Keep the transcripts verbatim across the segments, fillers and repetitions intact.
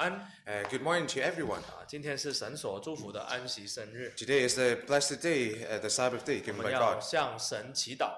安。 Uh, good morning to everyone. 啊，今天是神所祝福的安息生日， Today is the blessed day, uh, the Sabbath day 我 given 们 by 要 God. 向神祈祷，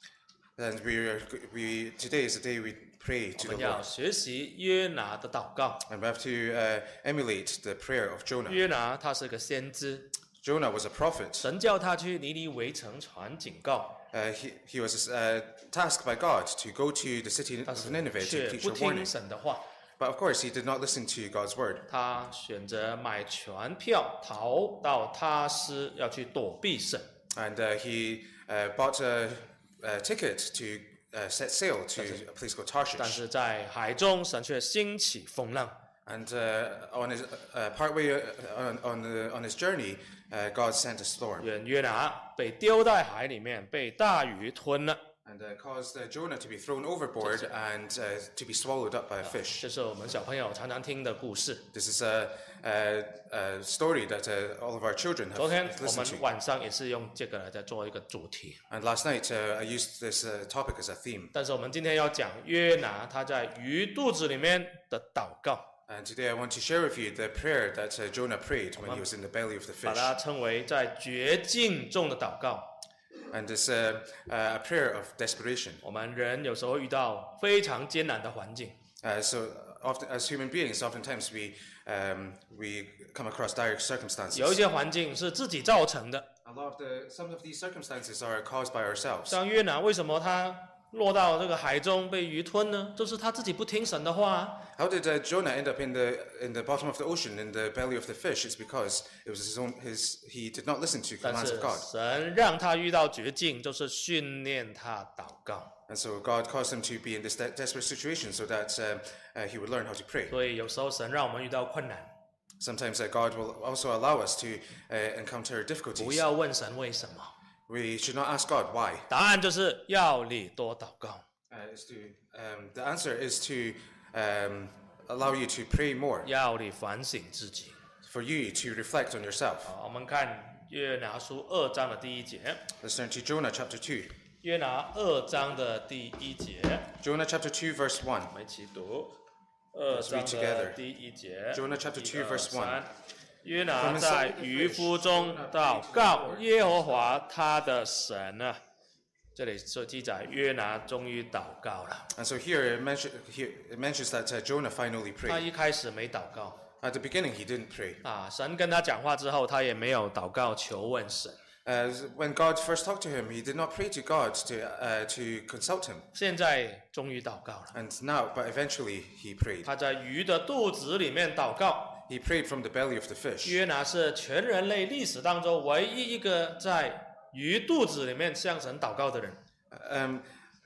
And we, are, we today is the day we pray 我 to 们 the 要 Lord. 学习约拿的祷告。 And we have to uh, emulate the prayer of Jonah. 约拿他是个先知， Jonah was a prophet. 神叫他去尼尼微城传警告， Uh, he, he was uh, tasked by God to go to the city 但 of 是 Nineveh 却 to preach 不 a 听 warning. 神的话。 But of course, he did not listen to God's word. 他选择买船票逃到他施，要去躲避神。 And uh, he uh, bought a, a ticket to uh, set sail to a place called 但 Tarshish. 是在海中，神却兴起风浪， And uh, on his uh, partway on on, the, on his journey, uh, God sent a storm 愿约拿被丢在海里面，被大鱼吞了。 and uh, caused uh, Jonah to be thrown overboard and uh, to be swallowed up by a fish. 这是我们小朋友常常听的故事。 This is a, a, a story that uh, all of our children 昨 have 天我 listened 们 to. 晚上也是用这个来在做一个主题， And last night, uh, I used this uh, topic as a theme. 但是我们今天要讲约拿他在鱼肚子里面的祷告， And today I want to share with you the prayer that uh, Jonah prayed when he was in the belly of the 把 fish. 它称为在绝境中的祷告。 And it's a, a prayer of desperation. 我们人有时候遇到非常艰难的环境， Uh, so often, as human beings, oftentimes we um, we come across dire circumstances. 有一些环境是自己造成的。 A lot of the some of these circumstances are caused by ourselves. 像约拿，为什么他落到这个海中被鱼吞呢？就是他自己不听神的话啊。 How did uh, Jonah end up in the in the bottom of the ocean, in the belly of the fish? It's because it was his own his he did not listen to 但 commands 是 of God, 神让他遇到绝境，就是训练他祷告。 and so God caused him to be in this de- desperate situation so that uh, uh, he would learn how to pray. 所以有时候神让我们遇到困难， Sometimes uh, God will also allow us to uh, encounter 不 difficulties. 要问神为什么， We should not ask God why. 答案就是要你多祷告。 Uh, is to um, the answer is to um, allow you to pray more, 要你反省自己。 for you to reflect on yourself. 好，我们看约拿书二章的第一节。 Let's turn to Jonah chapter two. 约拿二章的第一节， Jonah chapter two verse one. 我们一起读二章的第一节。 Jonah chapter two 一二 verse one. 三约拿在渔夫中祷告耶和华他的神啊。这里说记载约拿终于祷告了。 And so here it, mention, here it mentions that uh, Jonah finally 他 prayed. 一开始没祷告 At the beginning he didn't pray. 啊，神跟他讲话之后，他也没有祷告求问神。 Uh, when God first talked to him, he did not pray to God to, uh, to consult him. 现在终于祷告了， And now, but eventually he prayed. 他在鱼的肚子里面祷告。 He prayed from the belly of the fish. 约拿是全人类历史当中唯一一个在鱼肚子里面向神祷告的人。 Um,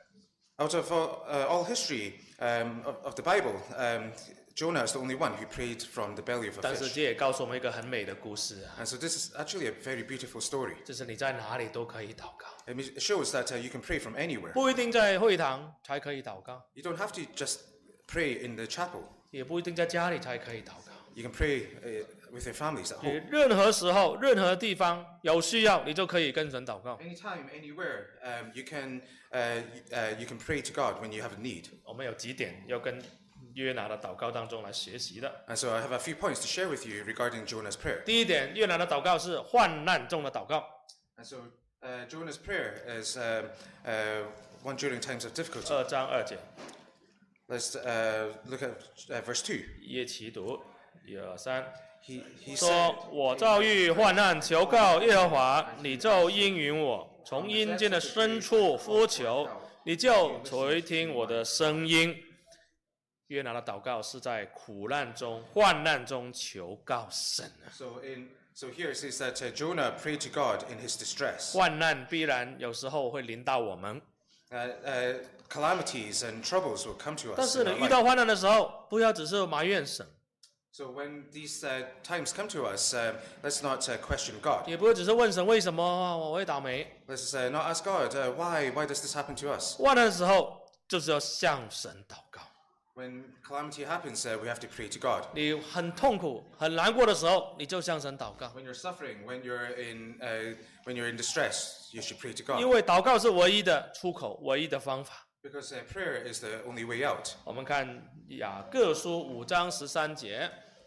out of all, uh, all history um, of, of the Bible, um, Jonah is the only one who prayed from the belly of a 但是 fish. 这也告诉我们一个很美的故事啊， And so this is actually a very beautiful story. 就是你在哪里都可以祷告， It means- it shows that uh, you can pray from anywhere. 不一定在会堂才可以祷告， You don't have to just pray in the chapel. 也不一定在家里才可以祷告。 You can pray uh, with your families at 你 home. 任何时候、任何地方有需要，你就可以跟神祷告。 Anytime, anywhere, um, you can uh, uh, you can pray to God when you have a need. 我们有几点要跟约拿的祷告当中来学习的。 And so I have a few points to share with you regarding Jonah's prayer. 第一点，约拿的祷告是患难中的祷告。 And so uh, Jonah's prayer is um, uh, one during times of difficulty. 二章二节， Let's uh, look at uh, verse two. 一起读，一二三。 He, he 说 said,：“ 我遭遇患难，求告耶和华，你就应允我；从阴间的深处呼求，你就垂听我的声音。”约拿的祷告是在苦难中、患难中求告神啊！ so, in, so here it says that uh, Jonah prayed to God in his distress. 患难必然有时候会临到我们， Uh, uh, calamities and troubles will come to 但 us. 是 in 呢， our 遇 life. 到患难的时候，不要只是埋怨神， So when these uh, times come to us, uh, let's not uh, question God. 也不会只是问神为什么我会倒霉。 Let's uh, not ask God, uh, why, why does this happen to us? 患难的时候，就是要向神祷告。 When calamity happens, uh, we have to pray to God. 你很痛苦、很难过的时候，你就向神祷告， When you're suffering, when you're in, uh, when you're in distress, you should pray to 因 God. 为祷告是唯一的出口、唯一的方法。 Because uh, prayer is the only way out. 我们看雅各书五章十三节，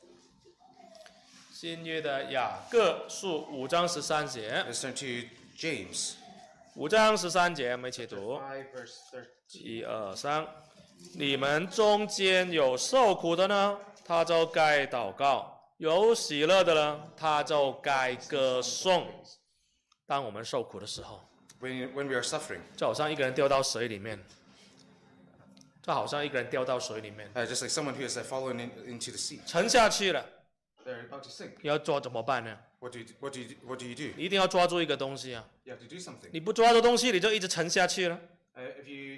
新约的雅各书五章十三节， Let's turn to James 五章十三节，我们一起 chapter 读。 five, verse thirteen. 一二三，你们中间有受苦的呢，他就该祷告；有喜乐的呢，他就该歌颂。当我们受苦的时候， When, when we are suffering, 就好像一个人掉到水里面，就好像一个人掉到水里面， uh, just like someone who has uh, fallen in, into the sea, 沉下去了， they're about to sink. 要做怎么办呢？ What do you, what do you, what do you do? 你一定要抓住一个东西啊！ You have to do something. 你不抓住东西，你就一直沉下去了。 Uh, if you,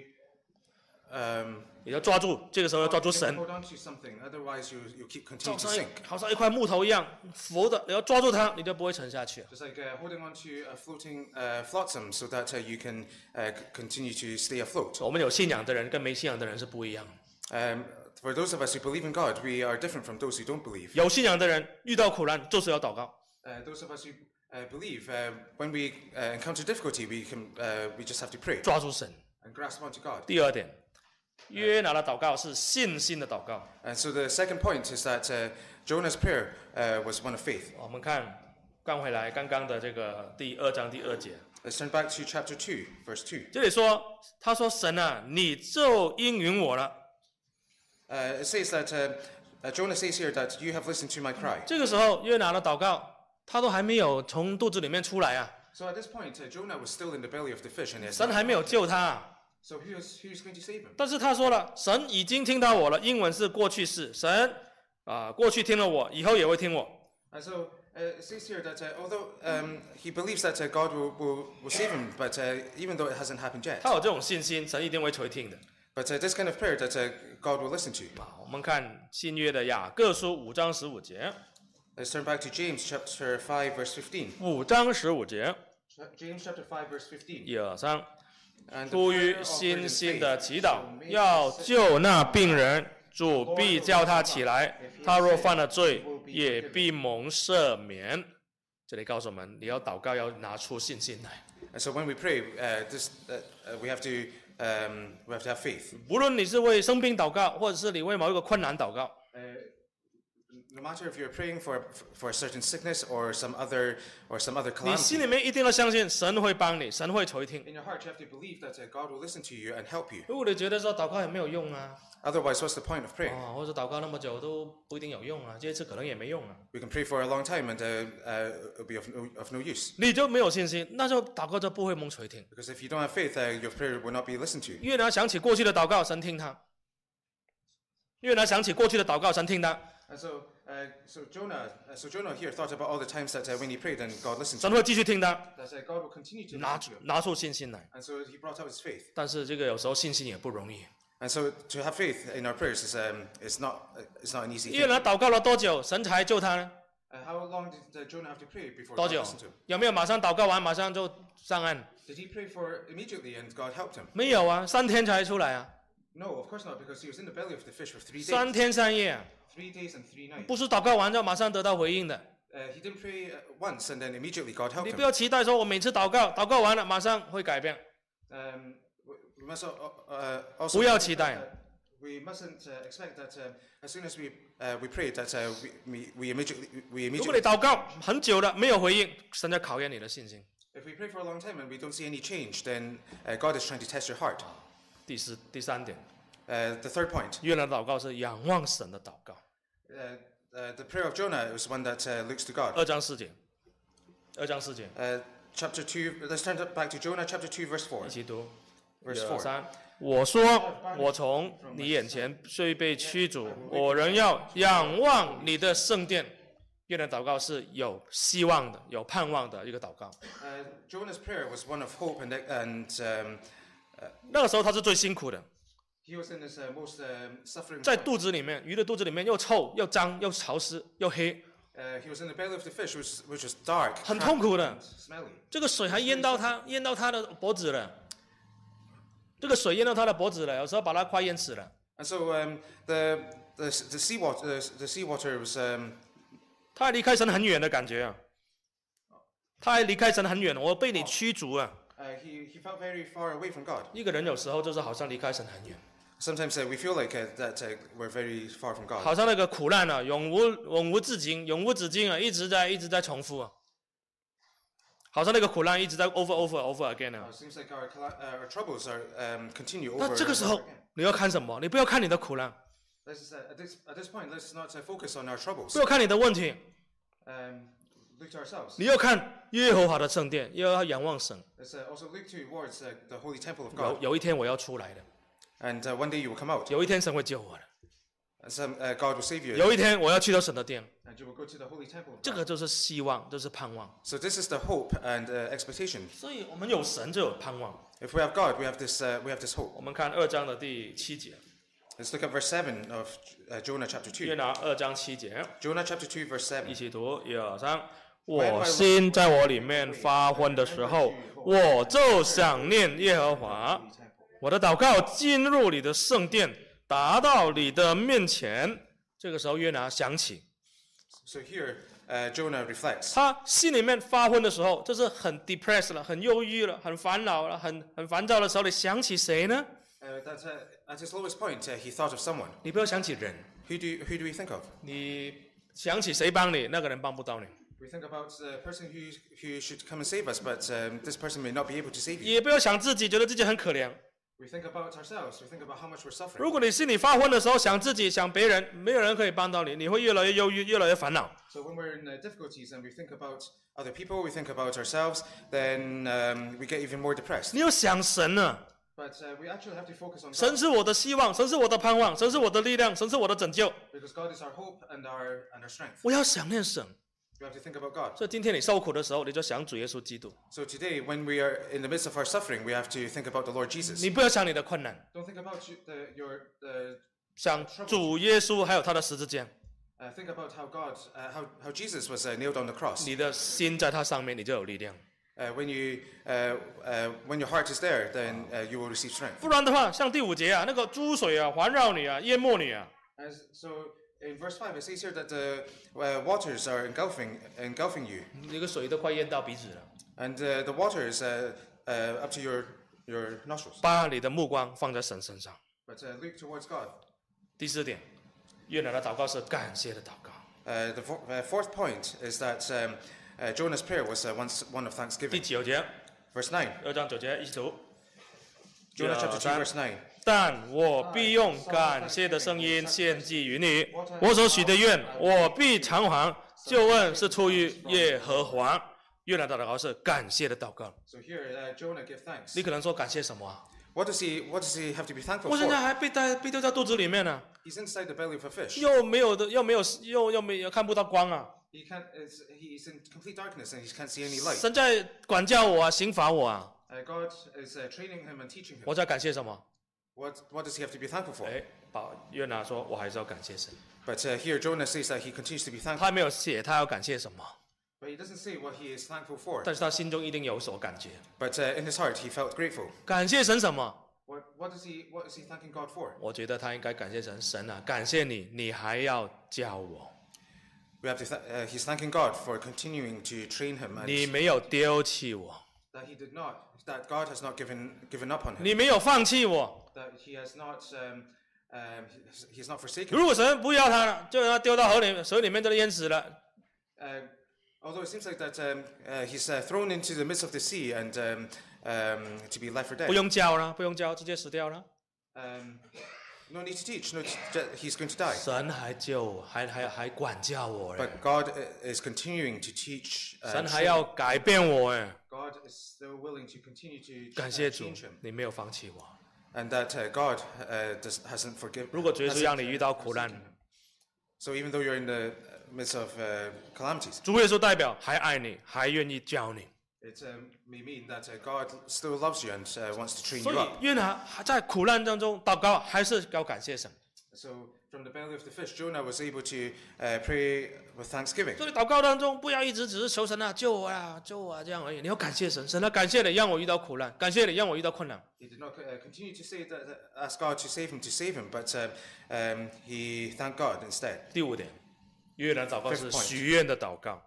um, 你要抓住，这个时候要抓住 you have 神 to，hold on to something, otherwise you you keep 好 continue to 像一 sink. 好像一块木头一样浮的，你要抓住它，你就不会沉下去了。 Just like uh, holding on to a floating uh, flotsam, so that uh, you can uh, c- continue to stay afloat. 我们有信仰的人跟没信仰的人是不一样的。 Um, for those of us who believe in God, we are different from those who don't believe. 有信仰的人遇到苦难就是要祷告。 Uh, those of us who uh, believe, uh, when we uh, encounter difficulty, we can uh, we just have to pray 抓住神。 and grasp onto God. 第二点，约拿的祷告是信心的祷告。 And so the second point is that uh, Jonah's prayer uh, was one of faith. 我们看，刚回来刚刚的这个第二章第二节， Let's turn back to chapter two, verse two. 这里说，他说神啊，你就应允我了。 Uh, it says that uh, uh, Jonah says here that you have listened to my cry. 这个时候约拿的祷告，他都还没有从肚子里面出来啊， So at this point, uh, Jonah was still in the belly of the fish, and he has 神还没有救他啊。 so who's who's going to save him? 但是他说了，神已经听到我了。英文是过去式，神啊、过去听了我，以后也会听我。 And so uh, it says here that uh, although um, he believes that uh, God will, will, will save him, but uh, even though it hasn't happened yet, 他有这种信心，神一定会垂听的。 but uh, this kind of prayer that uh, God will listen to. 啊，我们看新约的雅各书五章十五节， Let's turn back to James chapter five, verse fifteen. 五章十五节， James chapter five, verse fifteen. 一二三， And the 出于 prayer offered 信 in 心 faith 的祈祷 shall，make 要 the sick 救那病人，主必叫他起来。他若犯了罪，也必蒙赦免。这里告诉我们，你要祷告要拿出信心来。 And so when we pray, uh, this, uh, uh, we have to um, we have to have faith. 无论你是为生病祷告，或者是你为某一个困难祷告， Uh, no matter if you're praying for for a certain sickness or some other or some other 你心 calamity, 里面一定要相信神会帮你，神会垂听。 in your heart you have to believe that uh, God will listen to you and help you. 如果你觉得说祷告也没有用啊， Otherwise, what's the point of praying? 哦，或者祷告那么久都不一定有用啊，这一次可能也没用啊， We can pray for a long time and uh, uh, it'll be of no, of no use. 你就没有信心，那就祷告就不会蒙垂听。 Because if you don't have faith, uh, your prayer will not be listened to. 越拿想起过去的祷告，神听他；越拿想起过去的祷告，神听他， And so, uh, so Jonah, uh, so Jonah here thought about all the times that uh, when he prayed and God listened to 神 him, 会继续听他， that uh, God will continue to 拿 listen 出 to him. 拿出信心来。 And so he brought out his faith. 但是这个有时候信心也不容易。 And so to have faith in our prayers is um, it's not uh, it's not an easy 越 thing. 拿祷告了多久，神才救他呢？ Uh, how long did uh, Jonah have to pray before 多 God 久 listened to him? 有没有马上祷告完马上就上岸？ Did he pray for immediately and God helped him? 没有啊，三天才出来啊， No, of course not, because he was in the belly of the fish for three 三 days. 天三夜啊， Three days and three nights. 不是祷告完就马上得到回应的。 Uh, he didn't pray uh, once and then immediately God helped 你不 him. 要期待说我每次祷告，祷告完了马上会改变。 Um, we we must al- uh, also 不要期待。 uh, we mustn't uh, expect that uh, as soon as we uh, we pray that uh, we, we we immediately we 如果你 immediately 祷告很久了没有回应，神在考验你的信心。 if we pray for a long time and we don't see any change, then uh, God is trying to test your heart. 第四、第三点， Uh, the third point, 约拿的祷告是仰望神的祷告。 uh, uh, the prayer of Jonah was one that uh, looks to God. 二章四节，二章四节， Uh, chapter two. Let's turn it back to Jonah, chapter two, verse four. 一起读。 Verse 一二 four. 三，我说我从你眼前虽被驱逐，我仍要仰望你的圣殿。约拿祷告是有希望的、有盼望的一个祷告。 Uh, Jonah's prayer was one of hope and and um, 那个时候他是最辛苦的， he was in his uh, most um, suffering. 在 point. 肚子里面，鱼的肚子里面又臭又脏又潮湿又黑， Uh, he was in the belly of the fish, which which was dark, 很 cracked, 痛苦的。 and smelly. 这个水还淹到他，淹到他的脖子了。这个水淹到他的脖子了，有时候把他快淹死了。 And so um, the the the seawater the, the seawater was um, 他还离开神很远的感觉啊，他还离开神很远，我被你驱逐啊。 uh, he he felt very far away from God. 一个人有时候就是好像离开神很远， Sometimes uh, we feel like uh, that uh, we're very far from God. 好像那个苦难啊，永无永无止境，永无止境啊，一直在一直在重复啊。好像那个苦难一直在 over over over again 啊。 Uh, it seems like our, uh, our troubles are um, continue over 那这个 and 时 over 候 again. 你要看什么？你不要看你的苦难， Let's, uh, at, this, at this point, let's not uh, focus on our troubles. 不要看你的问题， Um, look to ourselves. 你要看耶和华的圣殿，又要仰望神。 Let's uh, also look towards uh, the holy temple of 有 God. 有一天我要出来的， And uh, one day you will come out. 有一天神会救我的， And some, uh, God will save you. 有一天我要去到神的殿， And you will go to the holy temple of 这 God. 个就是希望，这是盼望。 So this is the hope and uh, expectation. 所以我们有神就有盼望。 If we have God, we have this, uh, we have this hope. 我们看二章的第七节， Let's look at verse seven of uh, Jonah chapter 约 two. 拿二章七节， Jonah chapter two, verse 一 seven. 起读，一二三。我心在我里面发昏的时候，我就想念耶和华。我的祷告进入你的圣殿，达到你的面前。这个时候约拿想起， So here, uh, Jonah reflects. 他心里面发昏的时候，就是很 depressed 了，很忧郁了，很烦恼了，很很烦躁的时候，你想起谁呢？ Uh, that uh, at his lowest point, uh, he thought of someone. 你不要想起人， Who do you, who do we think of? 你想起谁帮你，那个人帮不到你。 We think about the person who who should come and save us, but um, this person may not be able to save you. 也不要想自己，觉得自己很可怜。 We think about ourselves. We think about how much we're suffering. 如果你心里发昏的时候，想自己、想别人，没有人可以帮到你，你会越来越忧郁，越来越烦恼。 So when we're in uh, difficulties and we think about other people, we think about ourselves, then um, we get even more depressed. 你要想神呢、 But uh, we actually have to focus on 神 God 是我的希望，神是我的盼望，神是我的力量，神是我的拯救。 because God is our hope and our and our strength. 我要想念神。 We have to think about God. 所以今天你受苦的时候，你就想主耶稣基督， So today, when we are in the midst of our suffering, we have to think about the Lord Jesus. 你不要想你的困难， Don't think about you, the, your the 想主耶稣还有他的十字架， uh, think about how God, uh, how how Jesus was uh, nailed on the cross. 你的心在他上面，你就有力量。 Uh, when you uh, uh, when your heart is there, then uh, you will receive strength. 不然的话，像第五节啊，那个珠水啊环绕你啊，淹没你啊， As, so in verse five, it says here that the uh, waters are engulfing engulfing you, 那个水都快淹到鼻子了。 and uh, the water is uh, uh, up to your your nostrils. 把你的目光放在神身上。 But uh, look towards God. 第四点，约拿的祷告是感谢的祷告。 Uh, the fo- uh, fourth point is that um, uh, Jonah's prayer was uh, once one of 第 thanksgiving. 九节， Verse nine. 二章九节一起读。 Jonah chapter two, 三 verse nine. 但我必用感谢的声音献祭于你，我所许的愿，我必偿还。救恩是出于耶和华。约拿的祷告是感谢的祷告。 So here, uh, Jonah give thanks. 你可能说感谢什么啊？ What does he What does he have to be thankful 我现在 for? 还被带被丢在肚子里面呢、 He's inside the belly of a fish. 又没有的，又没有，又又没有看不到光啊！ He can't. It's, he's in complete darkness and he can't see any light. 神在管教我啊，刑罚我啊， Uh, God is uh, training him and teaching him. 我在感谢什么？ What What does he have to be thankful for? 哎，把约拿说，我还是要感谢神。 But uh, here Jonah says that he continues to be thankful, 他没有写他要感谢什么， but he doesn't say what he is thankful for. 但是他心中一定有所感觉。 But uh, in his heart, he felt grateful. 感谢神什么？ What What does he What is he thanking God for? 我觉得他应该感谢神，神啊，感谢你，你还要教我， We have to. Th- uh, he's thanking God for continuing to train him 你 and 没有丢弃我， that he did not. That God has not given given up on him. 你没有放弃我。 That he has not. Um, um, he- he has not forsaken. 如果神不要他了，就让他丢到河里水里面，就淹死了。 Uh, although it seems like that um, uh, he's uh, thrown into the midst of the sea and um, um, to be left for 不 dead. 用教了，不用教，直接死掉了。 Um, no need to teach. No, t- he's going to die. 神还救我，还还还管教我嘞， But God uh, is continuing to teach. Uh, 神还要改变我哎。 God is still willing to continue to 感 uh, 谢主 change him,， 你没有放弃我。 and that uh, God uh, does, hasn't forgiven. 如果主耶稣让你遇到苦难， So even though you're in the midst of uh, calamities, 主耶稣代表还爱你，还愿意教你。 it um, may mean that uh, God still loves you and uh, wants to train 所 you 以 up. 约拿在苦难当中祷告，还是要感谢神。 So from the belly of the fish, Jonah was able to uh, pray with thanksgiving. 所以祷告当中，不要一直只是求神啊，救我啊，救我啊这样而已。你要感谢神，神啊，感谢你让我遇到苦难，感谢你让我遇到困难。 He did not uh, continue to say that, that, ask God to save him, to save him, but uh, um, he thanked God instead. 第五点，约拿祷告是 Fifth point. 许愿的祷告，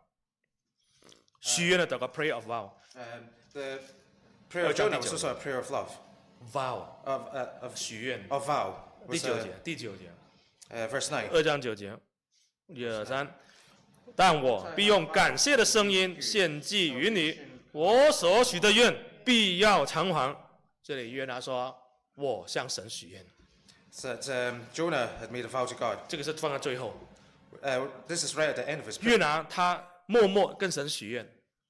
许愿的祷告 ，prayer of vow。 Um, the prayer of Jonah was also a prayer of love. vow of, uh, of, 许愿。 of vow. 第 Was, 九 uh, 节，第九节， uh, verse nine. 二章九节，一二三。但我必用感谢的声音献祭于你，我所许的愿必要偿还。这里约拿说：“我向神许愿。 So that um, Jonah had made a vow to God. ” 这个是放在最后。 Uh, this is right at the end of his 约 prayer. 拿他默默跟神许愿，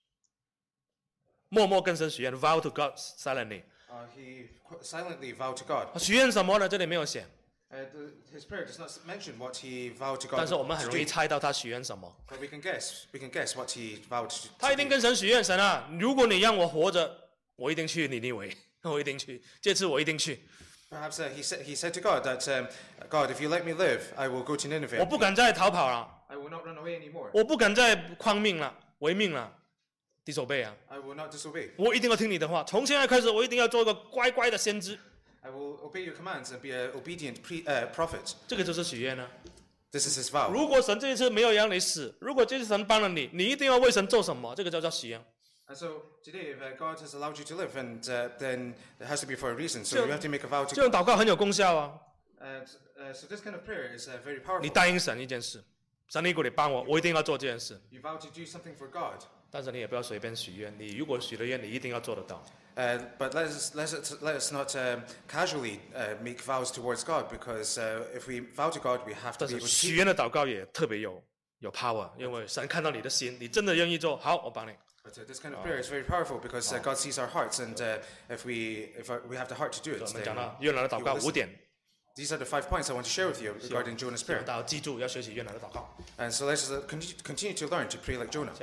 默默跟神许愿 ，vow to God silently。 Uh, he qu- silently vowed to God. 许愿什么呢？这里没有写， Uh, the, his prayer does not mention what he vowed to God 但是我们很 to 容易 do. 猜到他许愿什么。 But we can guess. We can guess what he vowed to, 他 to 一定 do. 跟神许愿，神啊，如果你让我活着，我一定去尼尼微，我一定去，这次我一定去， Perhaps uh, he, said, he said to God that, um, God, if you let me live, I will go to 我 Nineveh. 不敢再逃跑了， I will not run away anymore. 我不敢再匡命了，违命了，敌手背啊， I will not disobey. 我一定要听你的话，从现在开始，我一定要做一个乖乖的先知。 I will obey your commands and be an obedient pre, uh, prophet. 这个就是许愿呢。 This is his vow. 如果神这一次没有让你死，如果这次神帮了你，你一定要为神做什么？这个叫做许愿。 And so today, if uh, God has allowed you to live, and uh, then it has to be for a reason. So So- you have to make a vow 这 to 种 God. 祷告很有功效啊！ And, uh, so this kind of prayer is uh, very 你 powerful. 答应神一件事，神如果你帮我，我一定要做这件事。 You vow to do something for God. 但是你也不要随便许愿，你如果许了愿，你一定要做得到。 Uh, but let us, let us, let us not um, casually uh, make vows towards God, because uh, if we vow to God, we have to 但 be 是 able to 许 keep. 愿的祷告也特别有有 power，因为神看到你的心，你真的愿意做，好，我帮你。 But uh, this kind of prayer is very powerful because uh, God sees our hearts, and uh, if we if uh, we have the heart to do 我 it, 们 then 讲到约拿的祷 he 告 will 五 listen. 点， These are the five points I want to share with you regarding Jonah's 希望 prayer. 大家记住要学习约拿的祷告。 And so let's uh, continue, continue to learn to pray like Jonah.